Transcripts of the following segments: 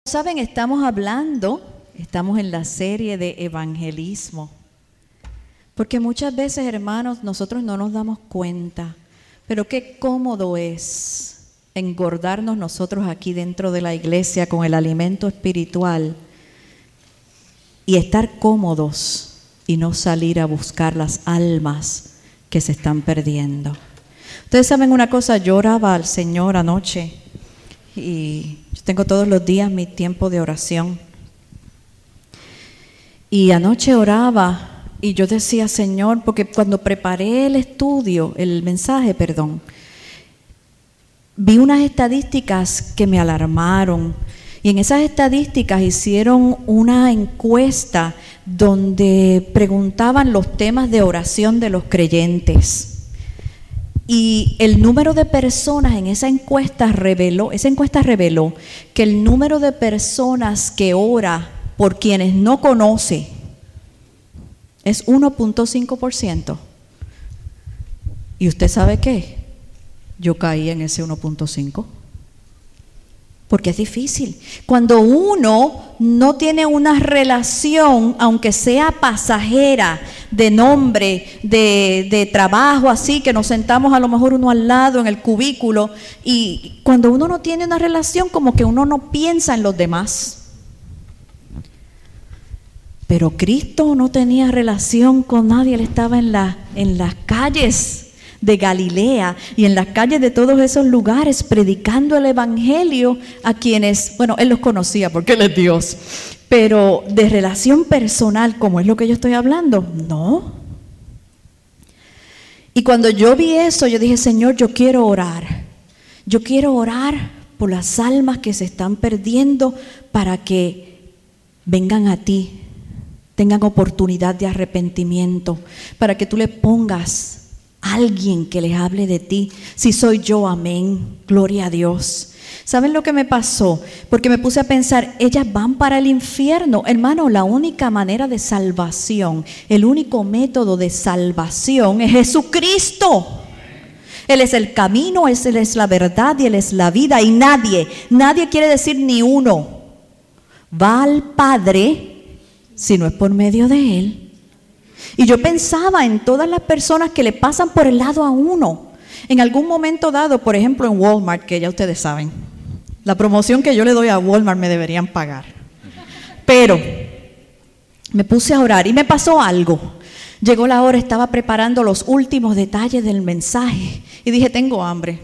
Saben, estamos en la serie de evangelismo, porque muchas veces, hermanos, nosotros no nos damos cuenta, pero qué cómodo es engordarnos nosotros aquí dentro de la iglesia con el alimento espiritual y estar cómodos y no salir a buscar las almas que se están perdiendo. Ustedes saben una cosa, yo oraba al Señor anoche y yo tengo todos los días mi tiempo de oración. Y anoche oraba y yo decía, Señor, porque cuando preparé el mensaje, vi unas estadísticas que me alarmaron. Y en esas estadísticas hicieron una encuesta donde preguntaban los temas de oración de los creyentes. Y el número de personas en esa encuesta reveló que el número de personas que ora por quienes no conoce es 1.5%. ¿Y usted sabe qué? Yo caí en ese 1.5%. Porque es difícil. Cuando uno no tiene una relación, aunque sea pasajera, de nombre, de trabajo, así que nos sentamos a lo mejor uno al lado en el cubículo, y cuando uno no tiene una relación, como que uno no piensa en los demás. Pero Cristo no tenía relación con nadie, Él estaba en las calles de Galilea y en las calles de todos esos lugares predicando el evangelio a quienes, Él los conocía porque Él es Dios, pero de relación personal, como es lo que yo estoy hablando, no. Y cuando yo vi eso, yo dije, Señor, yo quiero orar por las almas que se están perdiendo para que vengan a ti, tengan oportunidad de arrepentimiento, para que tú le pongas alguien que les hable de ti. Si soy yo, amén, gloria a Dios. ¿Saben lo que me pasó? Porque me puse a pensar, ellas van para el infierno. Hermano, la única manera de salvación, el único método de salvación es Jesucristo. Él es el camino, Él es la verdad y Él es la vida. Y nadie quiere decir ni uno, va al Padre si no es por medio de Él. Y yo pensaba en todas las personas que le pasan por el lado a uno. En algún momento dado, por ejemplo en Walmart, que ya ustedes saben, la promoción que yo le doy a Walmart me deberían pagar. Pero me puse a orar y me pasó algo. Llegó la hora, estaba preparando los últimos detalles del mensaje y dije, tengo hambre.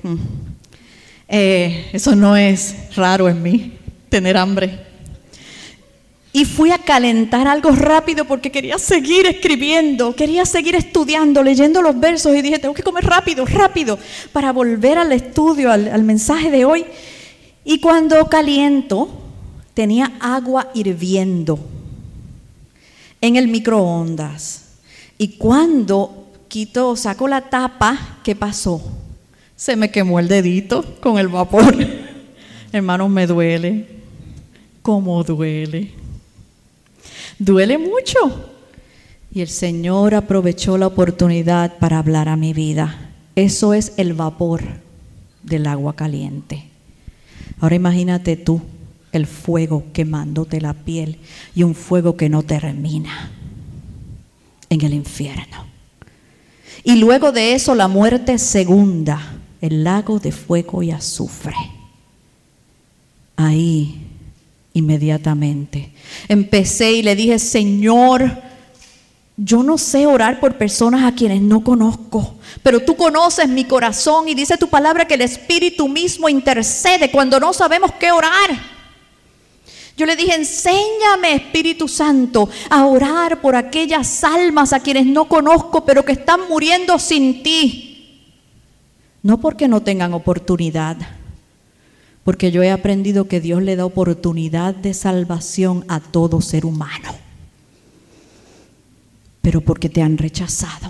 Eso no es raro en mí, tener hambre. Y fui a calentar algo rápido porque quería seguir escribiendo, quería seguir estudiando, leyendo los versos y dije, tengo que comer rápido para volver al estudio, al mensaje de hoy. Y cuando caliento, tenía agua hirviendo en el microondas. Y cuando saco la tapa, ¿qué pasó? Se me quemó el dedito con el vapor. Hermanos, me duele. ¿Cómo duele? Duele mucho. Y el Señor aprovechó la oportunidad para hablar a mi vida. Eso es el vapor del agua caliente. Ahora imagínate tú el fuego quemándote la piel y un fuego que no termina en el infierno. Y luego de eso la muerte segunda, el lago de fuego y azufre. Ahí inmediatamente empecé y le dije, Señor, yo no sé orar por personas a quienes no conozco, pero tú conoces mi corazón y dice tu palabra que el Espíritu mismo intercede cuando no sabemos qué orar. Yo le dije, enséñame, Espíritu Santo, a orar por aquellas almas a quienes no conozco, pero que están muriendo sin ti. No porque no tengan oportunidad, porque yo he aprendido que Dios le da oportunidad de salvación a todo ser humano, pero porque te han rechazado.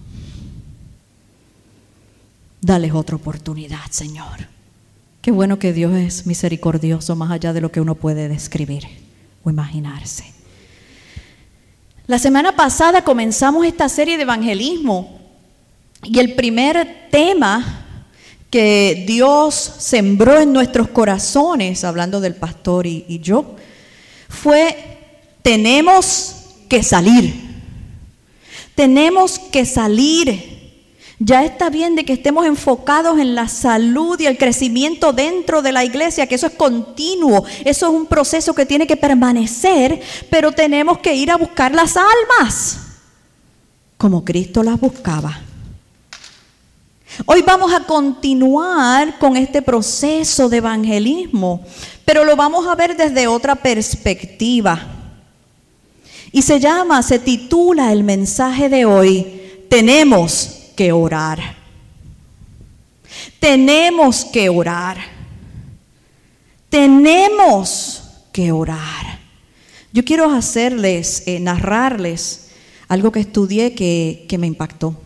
Dales otra oportunidad, Señor. Qué bueno que Dios es misericordioso más allá de lo que uno puede describir o imaginarse. La semana pasada comenzamos esta serie de evangelismo y el primer tema que Dios sembró en nuestros corazones, hablando del pastor y yo, fue: tenemos que salir. Tenemos que salir. Ya está bien de que estemos enfocados en la salud y el crecimiento dentro de la iglesia, que eso es continuo, eso es un proceso que tiene que permanecer, pero tenemos que ir a buscar las almas, como Cristo las buscaba. Hoy vamos a continuar con este proceso de evangelismo, pero lo vamos a ver desde otra perspectiva. Y se titula el mensaje de hoy: tenemos que orar. Tenemos que orar. Tenemos que orar. Yo quiero narrarles algo que estudié que me impactó.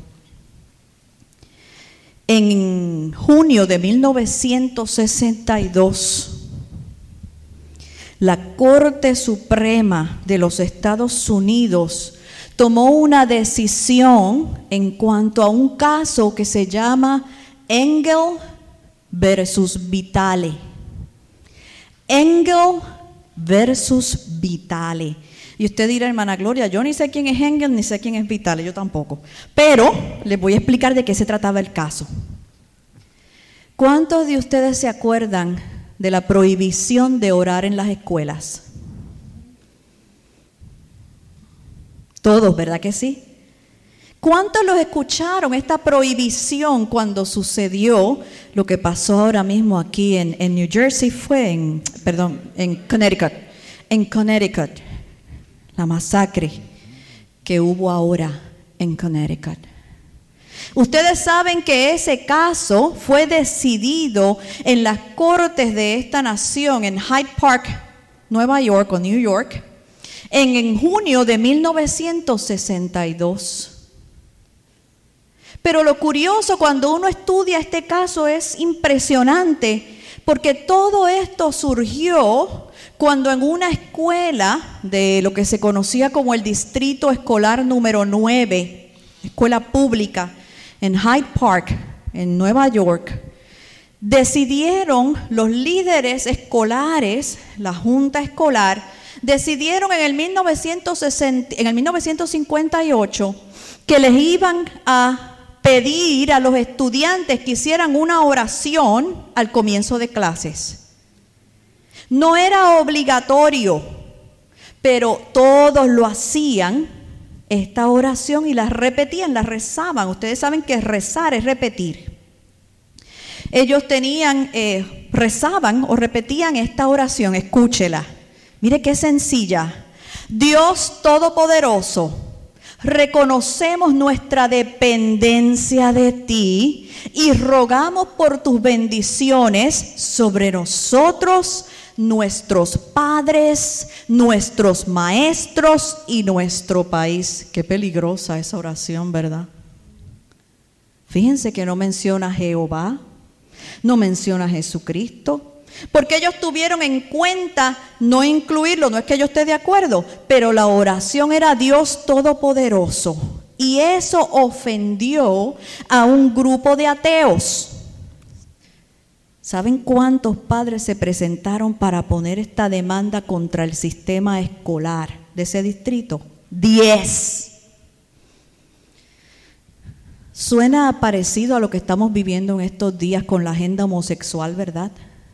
En junio de 1962, la Corte Suprema de los Estados Unidos tomó una decisión en cuanto a un caso que se llama Engel versus Vitale. Engel versus Vitale. Y usted dirá: hermana Gloria, yo ni sé quién es Engel ni sé quién es Vitale, yo tampoco. Pero les voy a explicar de qué se trataba el caso. ¿Cuántos de ustedes se acuerdan de la prohibición de orar en las escuelas? Todos, ¿verdad que sí? ¿Cuántos los escucharon esta prohibición cuando sucedió lo que pasó ahora mismo aquí en New Jersey? En Connecticut. En Connecticut, la masacre que hubo ahora en Connecticut. Ustedes saben que ese caso fue decidido en las cortes de esta nación en Hyde Park, Nueva York o New York, en junio de 1962. Pero lo curioso cuando uno estudia este caso es impresionante, porque todo esto surgió cuando en una escuela de lo que se conocía como el Distrito Escolar número 9, escuela pública en Hyde Park, en Nueva York, decidieron los líderes escolares, la junta escolar, decidieron en el 1958 que les iban a pedir a los estudiantes que hicieran una oración al comienzo de clases. No era obligatorio, pero todos lo hacían, esta oración, y la repetían, la rezaban. Ustedes saben que rezar es repetir. Ellos rezaban o repetían esta oración, escúchela. Mire qué sencilla. Dios Todopoderoso, reconocemos nuestra dependencia de ti y rogamos por tus bendiciones sobre nosotros, nuestros padres, nuestros maestros y nuestro país. Qué peligrosa esa oración, ¿verdad? Fíjense que no menciona a Jehová, no menciona a Jesucristo, porque ellos tuvieron en cuenta no incluirlo. No es que yo esté de acuerdo, pero la oración era Dios Todopoderoso, y eso ofendió a un grupo de ateos. ¿Saben cuántos padres se presentaron para poner esta demanda contra el sistema escolar de ese distrito? 10. Suena parecido a lo que estamos viviendo en estos días con la agenda homosexual, ¿verdad?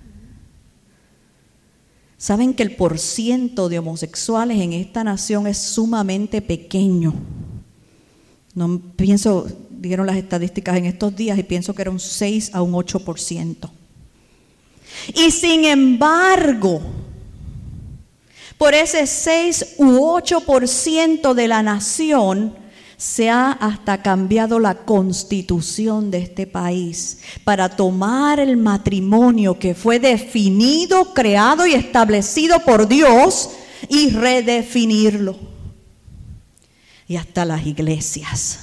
¿Saben que el porciento de homosexuales en esta nación es sumamente pequeño? No pienso, dieron las estadísticas en estos días y pienso que era un 6 a un 8%. Y sin embargo, por ese 6 u 8% de la nación, se ha hasta cambiado la constitución de este país para tomar el matrimonio que fue definido, creado y establecido por Dios y redefinirlo. Y hasta las iglesias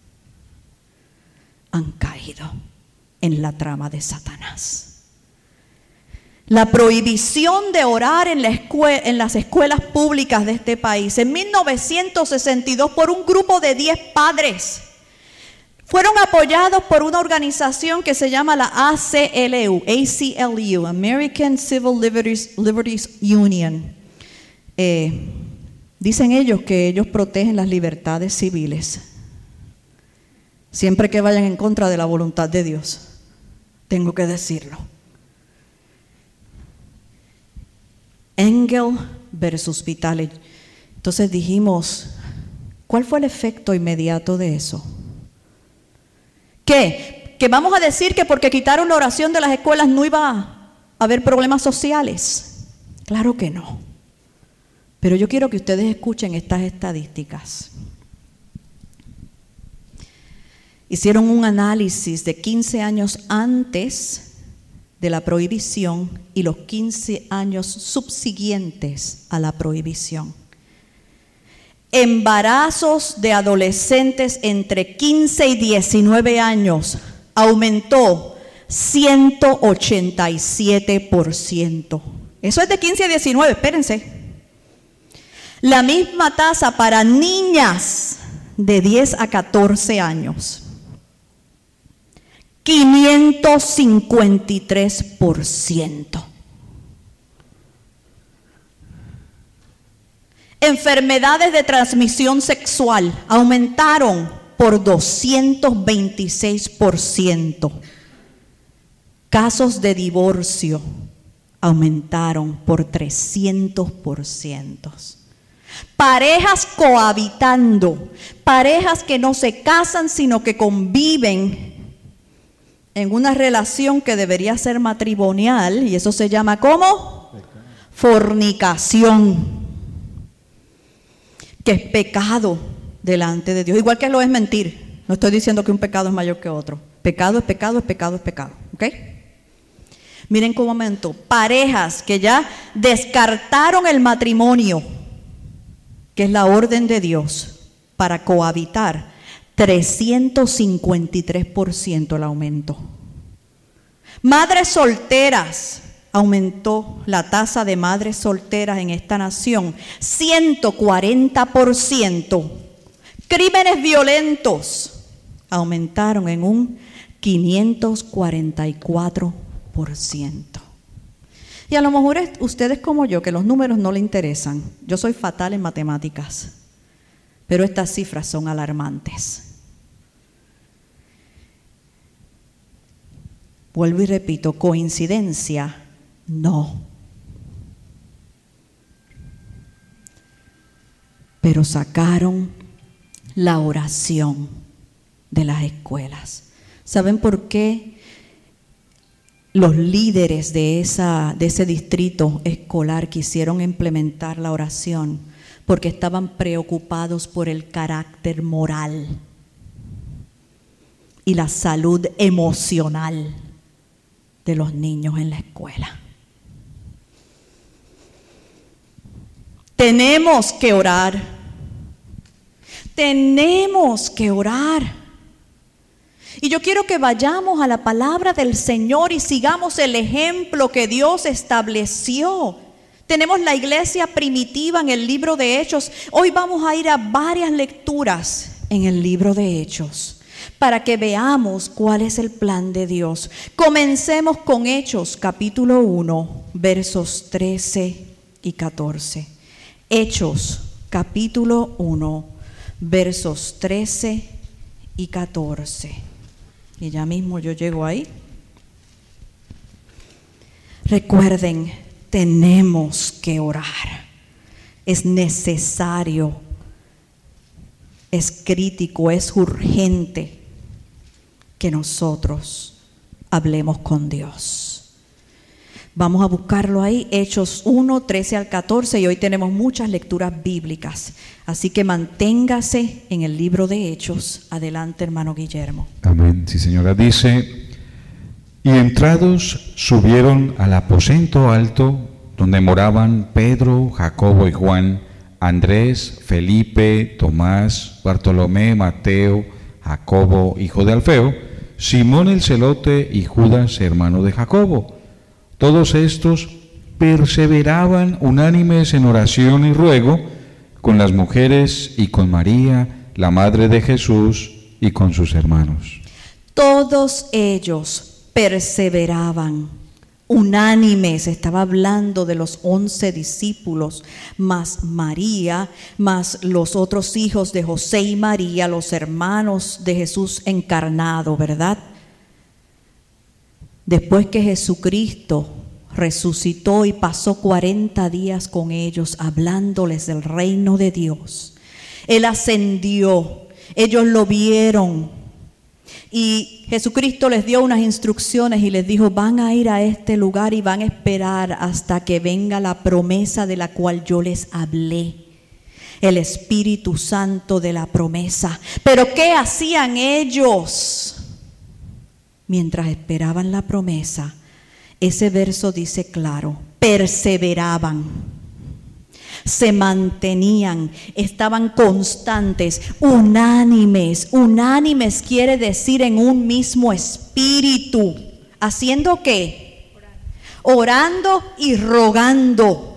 han caído en la trama de Satanás. La prohibición de orar en las escuelas públicas de este país en 1962 por un grupo de 10 padres Fueron apoyados por una organización que se llama la ACLU, American Civil Liberties Union. Dicen ellos que ellos protegen las libertades civiles, siempre que vayan en contra de la voluntad de Dios. Tengo que decirlo. Engel versus Vitale. Entonces dijimos, ¿cuál fue el efecto inmediato de eso? ¿Qué? ¿Que vamos a decir que porque quitaron la oración de las escuelas no iba a haber problemas sociales? Claro que no. Pero yo quiero que ustedes escuchen estas estadísticas. Hicieron un análisis de 15 años antes de la prohibición y los 15 años subsiguientes a la prohibición. Embarazos de adolescentes entre 15 y 19 años aumentó 187%. Eso es de 15 a 19, espérense. La misma tasa para niñas de 10 a 14 años. 553%. Enfermedades de transmisión sexual aumentaron por 226%. Casos de divorcio aumentaron por 300%. Parejas cohabitando, parejas que no se casan sino que conviven en una relación que debería ser matrimonial, y eso se llama ¿cómo? Fornicación, que es pecado delante de Dios, igual que lo es mentir. No estoy diciendo que un pecado es mayor que otro. Pecado es pecado, es pecado, es pecado. ¿Ok? Miren cómo aumentó. Parejas que ya descartaron el matrimonio, que es la orden de Dios, para cohabitar, 353% el aumento. Madres solteras, aumentó la tasa de madres solteras en esta nación, 140%. Crímenes violentos aumentaron en un 544%. Y a lo mejor ustedes como yo, que los números no les interesan. Yo soy fatal en matemáticas, pero estas cifras son alarmantes. Vuelvo y repito, ¿coincidencia? No. Pero sacaron la oración de las escuelas. ¿Saben por qué los líderes de ese distrito escolar quisieron implementar la oración? Porque estaban preocupados por el carácter moral y la salud emocional de los niños en la escuela. Tenemos que orar. Tenemos que orar. Y yo quiero que vayamos a la palabra del Señor y sigamos el ejemplo que Dios estableció. Tenemos la iglesia primitiva en el libro de Hechos. Hoy vamos a ir a varias lecturas en el libro de Hechos para que veamos cuál es el plan de Dios. Comencemos con Hechos capítulo 1, versos 13 y 14. Hechos capítulo 1, versos 13 y 14. Y ya mismo yo llego ahí. Recuerden, tenemos que orar. Es necesario, es crítico, es urgente que nosotros hablemos con Dios. Vamos a buscarlo ahí, Hechos 1, 13 al 14, y hoy tenemos muchas lecturas bíblicas. Así que manténgase en el libro de Hechos. Adelante, hermano Guillermo. Amén. Sí, señora. Dice: y entrados subieron al aposento alto, donde moraban Pedro, Jacobo y Juan, Andrés, Felipe, Tomás, Bartolomé, Mateo, Jacobo, hijo de Alfeo, Simón el celote y Judas, hermano de Jacobo. Todos estos perseveraban unánimes en oración y ruego con las mujeres y con María, la madre de Jesús, y con sus hermanos. Todos ellos perseveraban, unánimes. Estaba hablando de los 11 discípulos, más María, más los otros hijos de José y María, los hermanos de Jesús encarnado, ¿verdad? Después que Jesucristo resucitó y pasó 40 días con ellos, hablándoles del reino de Dios, Él ascendió, ellos lo vieron. Y Jesucristo les dio unas instrucciones y les dijo: van a ir a este lugar y van a esperar hasta que venga la promesa de la cual yo les hablé, el Espíritu Santo de la promesa. Pero ¿qué hacían ellos mientras esperaban la promesa? Ese verso dice claro: perseveraban, se mantenían, estaban constantes, unánimes. Unánimes quiere decir en un mismo espíritu. ¿Haciendo qué? Orando y rogando.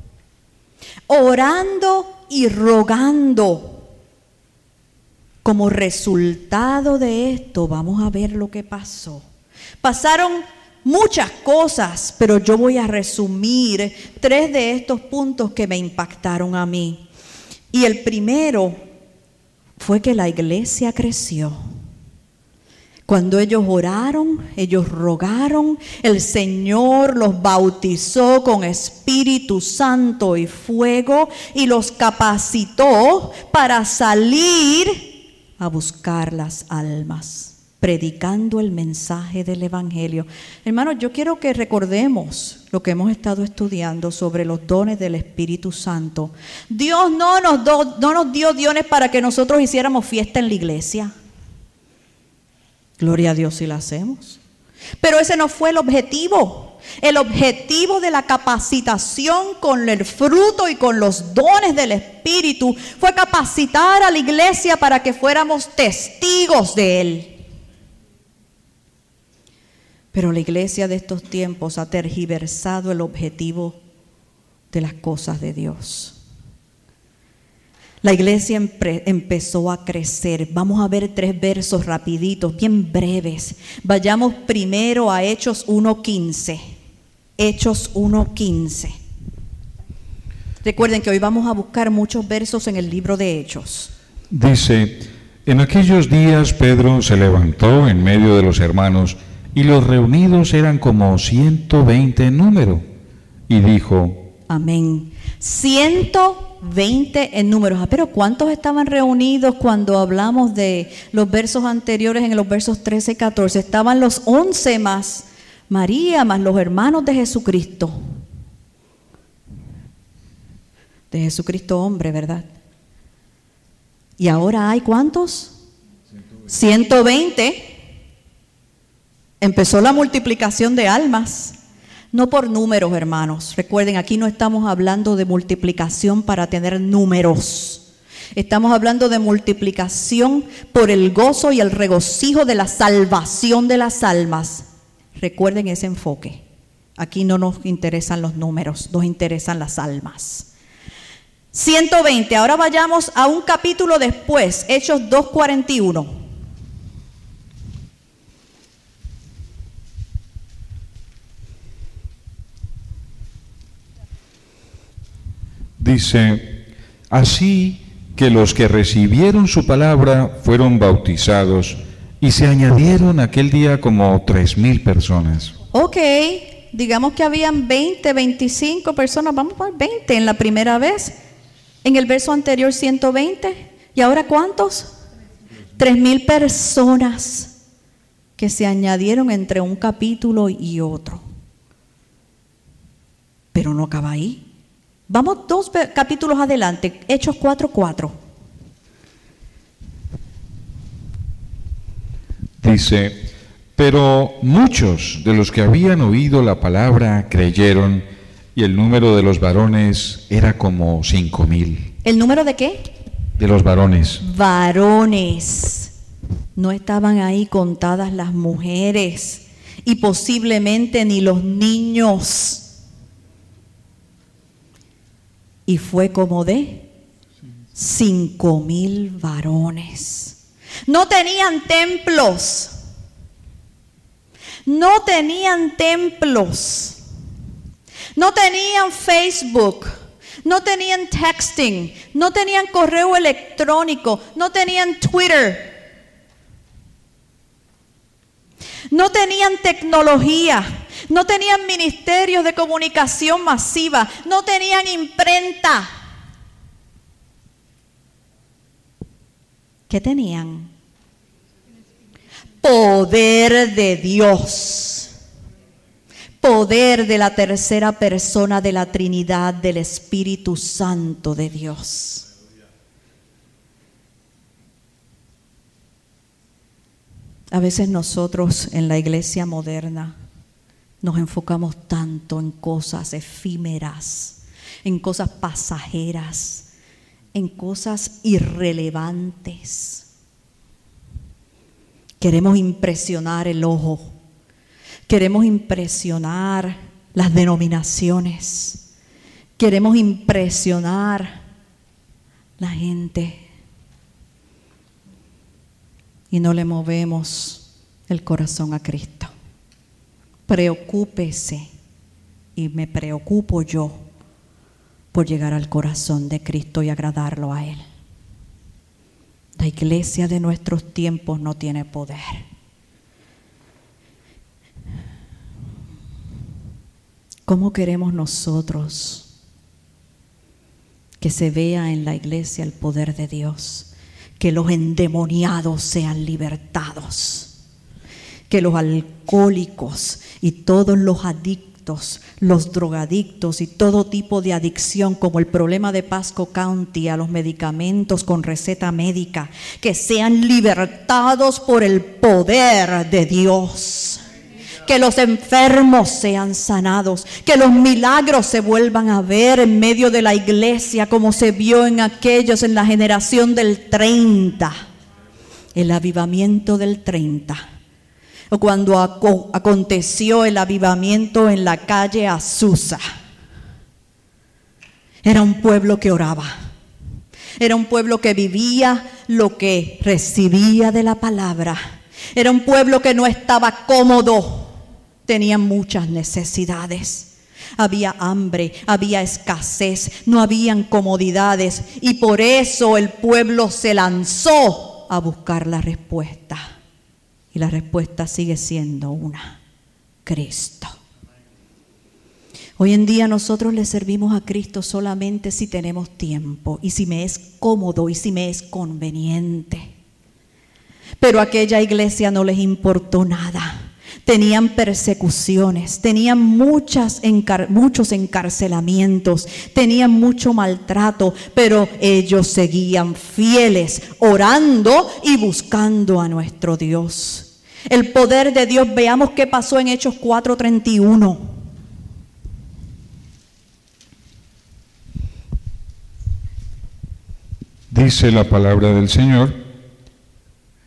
Orando y rogando. Como resultado de esto, vamos a ver lo que pasó. Pasaron muchas cosas, pero yo voy a resumir 3 de estos puntos que me impactaron a mí. Y el primero fue que la iglesia creció. Cuando ellos oraron, ellos rogaron, el Señor los bautizó con Espíritu Santo y fuego y los capacitó para salir a buscar las almas, predicando el mensaje del Evangelio. Hermanos, yo quiero que recordemos lo que hemos estado estudiando sobre los dones del Espíritu Santo. Dios no nos dio dones para que nosotros hiciéramos fiesta en la iglesia. Gloria a Dios si la hacemos. Pero ese no fue el objetivo. El objetivo de la capacitación con el fruto y con los dones del Espíritu fue capacitar a la iglesia para que fuéramos testigos de Él. Pero la iglesia de estos tiempos ha tergiversado el objetivo de las cosas de Dios. La iglesia empezó a crecer. Vamos a ver 3 versos rapiditos, bien breves. Vayamos primero a Hechos 1:15. Hechos 1:15. Recuerden que hoy vamos a buscar muchos versos en el libro de Hechos. Dice: en aquellos días Pedro se levantó en medio de los hermanos, y los reunidos eran como 120 en número, y dijo: amén. 120 en número. Pero ¿cuántos estaban reunidos cuando hablamos de los versos anteriores, en los versos 13 y 14? Estaban los 11 más María, más los hermanos de Jesucristo. De Jesucristo hombre, ¿verdad? Y ahora hay ¿cuántos? 120. Empezó la multiplicación de almas. No por números, hermanos. Recuerden, aquí no estamos hablando de multiplicación para tener números. Estamos hablando de multiplicación por el gozo y el regocijo de la salvación de las almas. Recuerden ese enfoque. Aquí no nos interesan los números, nos interesan las almas. 120. Ahora vayamos a un capítulo después, Hechos 2:41. Dice: así que los que recibieron su palabra fueron bautizados, y se añadieron aquel día como 3,000 personas. Ok, digamos que habían 20, 25 personas, vamos a ver 20 en la primera vez. En el verso anterior 120, ¿y ahora cuántos? 3,000 personas que se añadieron entre un capítulo y otro. Pero no acaba ahí. Vamos 2 capítulos adelante, Hechos 4:4. Dice: pero muchos de los que habían oído la palabra creyeron, y el número de los varones era como 5,000. ¿El número de qué? De los varones. Varones. No estaban ahí contadas las mujeres y posiblemente ni los niños. Y fue como de 5,000 varones. No tenían templos. No tenían templos. No tenían Facebook. No tenían texting. No tenían correo electrónico. No tenían Twitter. No tenían tecnología. No tenían ministerios de comunicación masiva. No tenían imprenta. ¿Qué tenían? Poder de Dios. Poder de la tercera persona de la Trinidad, del Espíritu Santo de Dios. A veces nosotros en la iglesia moderna nos enfocamos tanto en cosas efímeras, en cosas pasajeras, en cosas irrelevantes. Queremos impresionar el ojo, queremos impresionar las denominaciones, queremos impresionar la gente y no le movemos el corazón a Cristo. Preocúpese, y me preocupo yo, por llegar al corazón de Cristo y agradarlo a Él. La iglesia de nuestros tiempos no tiene poder. ¿Cómo queremos nosotros que se vea en la iglesia el poder de Dios? Que los endemoniados sean libertados, que los alcohólicos y todos los adictos, los drogadictos y todo tipo de adicción, como el problema de Pasco County a los medicamentos con receta médica, que sean libertados por el poder de Dios. Que los enfermos sean sanados, que los milagros se vuelvan a ver en medio de la iglesia como se vio en la generación del 30, el avivamiento del 30, o cuando aconteció el avivamiento en la calle Azusa. Era un pueblo que oraba, era un pueblo que vivía lo que recibía de la palabra, era un pueblo que no estaba cómodo. Tenían muchas necesidades, había hambre, había escasez, no habían comodidades, y por eso el pueblo se lanzó a buscar la respuesta. Y la respuesta sigue siendo una: Cristo. Hoy en día nosotros le servimos a Cristo solamente si tenemos tiempo y si me es cómodo y si me es conveniente. Pero a aquella iglesia no les importó nada. Tenían persecuciones, tenían muchos encarcelamientos, tenían mucho maltrato, pero ellos seguían fieles, orando y buscando a nuestro Dios. El poder de Dios, veamos qué pasó en Hechos 4:31. Dice la palabra del Señor: